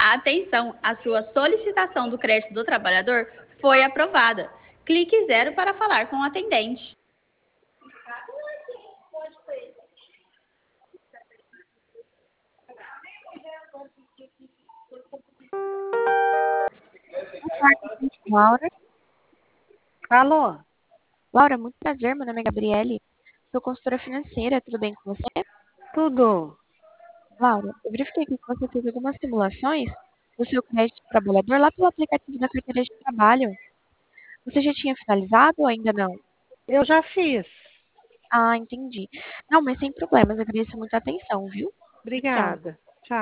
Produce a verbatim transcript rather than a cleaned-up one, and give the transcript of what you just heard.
Atenção, a sua solicitação do crédito do trabalhador foi aprovada. Clique zero para falar com o atendente. Boa tarde, Laura. Alô? Laura, muito prazer, meu nome é Gabriele. Sou consultora financeira, tudo bem com você? Tudo. Laura, eu verifiquei aqui que você fez algumas simulações do seu crédito trabalhador lá pelo aplicativo da carteira de trabalho. Você já tinha finalizado ou ainda não? Eu já fiz. Ah, entendi. Não, mas sem problemas, agradeço muito a atenção, viu? Tchau. Obrigada.